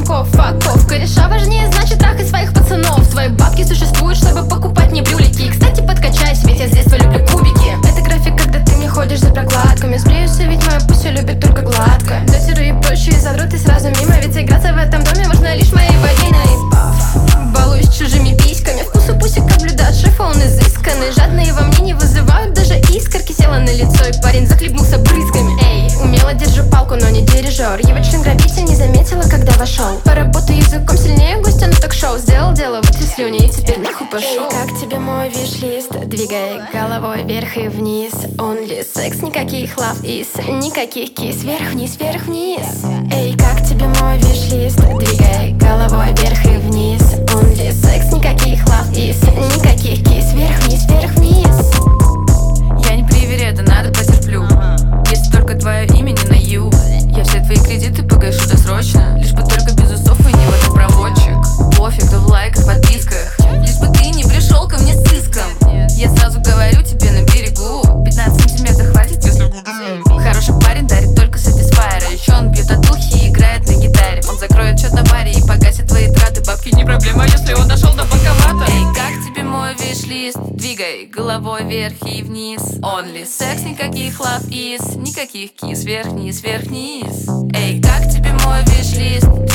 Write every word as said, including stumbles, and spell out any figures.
звонков, факов. Кореша важнее, значит трахай своих пацанов. Твои бабки существуют, чтобы покупать мне брюлики. Кстати, подкачайся, ведь я с детства люблю кубики. Это график, когда ты мне ходишь за прокладками. Сбреюсь, ведь мою пуссю любит только гладко. Дотеры и прочие задруты сразу мимо. Ведь играться в этом доме можно лишь моей вагиной. Балуюсь чужими письками. Вкус у пусика блюда от шефа, он изысканный. Жадные во мне не вызывают даже искорки. Села на лицо, и парень захлебнулся брызгами. Эй, умело держу палку, но не дирижер. Евочный грабитель не заметила, когда вошел. Поработаю языком сильнее гостя на ток-шоу. Сделал дело, вытри слюни и теперь нахуй пошел. Эй, как тебе мой виш-лист? Двигай головой вверх и вниз. Only секс, никаких love is, никаких кис. Вверх-вниз, вверх-вниз. Эй, как тебе мой виш-лист? Двигай головой вверх и вниз. Only секс, никаких love is, никаких кис. Вверх-вниз, вверх-вниз. Я не привереда, надо потерплю. Если только твое имя не на ю. Я все твои кредиты погашу досрочно. Лишь бы только без усов и не водопроводчик. Пофиг, кто в лайках, подписках. Лишь бы ты не пришел ко мне с иском. Я сразу говорю тебе на берегу. пятнадцать сантиметров хватит, если буду. Хороший парень дарит только сатисфайер. А еще он бьет от духи и играет на гитаре. Он закроет счет на баре и погасит твои траты. Бабки не проблема, если он дошел до банкомата. Эй, как тебе мой виш-лист? Двигай головой вверх и вниз. Only секс, никаких love is, никаких кис. Вверх-вниз, вверх-вниз. Эй, как тебе мой виш-лист?